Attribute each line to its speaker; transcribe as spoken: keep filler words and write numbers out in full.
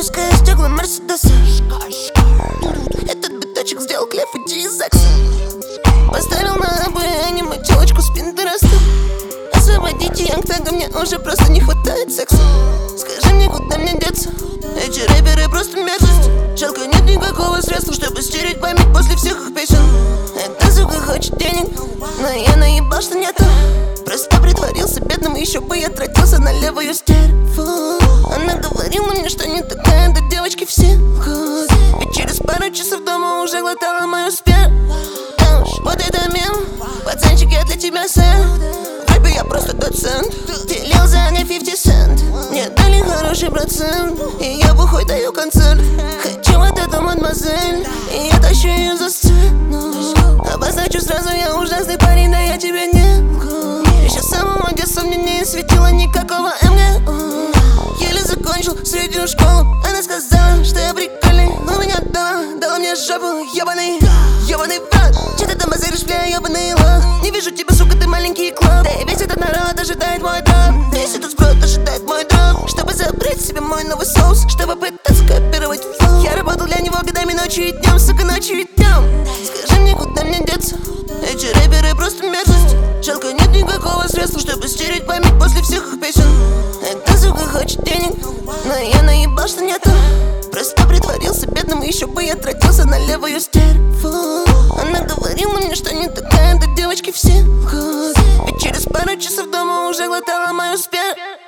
Speaker 1: Опуская стекла Мерседеса, этот биточек сделал клев идти из ЗАГСа. Поставил на обои аниме телочку с Пинтереста. Освободите Янгтага, мне уже просто не хватает секса. Скажи мне, куда мне деться? Эти рэперы просто мерзость. Жалко, нет никакого средства, чтобы стереть память после всех их песен. Эта сука хочет денег, но я наебал, что нету. Просто притворился бедным, еще бы я тратился на левую стерву. Она говорила мне, что не такая, да девочки все лгут. Ведь через пару часов дома уже глотала мою сперму. Да уж, вот это мем, пацанчик, я для тебя сэн. В рэпе я просто доцент, делил за не пятьдесят цент. Мне дали хороший процент, и я бухой даю концерт. Хочу вот эту мадемуазель, и я тащу ее за сцену. Обозначу сразу, я ужасный парень, да я тебя не лгу. Еще с самого детства мне не светило никакого эм гэ у. Еле закончил среднюю школу. Она сказала, что я прикольный, но меня дала, дала мне жопу, ебаный, ебаный брат. Че ты там базаришь, бля, ебаный лох? Не вижу тебя, сука, ты маленький клоп. Да и весь этот народ ожидает мой дроп. Весь этот сброд ожидает мой дроп. Чтобы забрать себе мой новый соус, чтобы пытаться копировать флоу. Я работал для него годами, ночью и днем, сука, ночью и днем. Скажи мне, куда мне деться? Эти рэперы просто мерзость. Жалко, нет никакого средства, чтобы стереть память после всех их песен. Эта сука хочет денег, но я наебал, что нету. Просто притворился бедным, еще бы я тратился на левую стерву. Она говорила мне, что не такая, да девочки все лгут. Ведь через пару часов дома уже глотала мою сперму.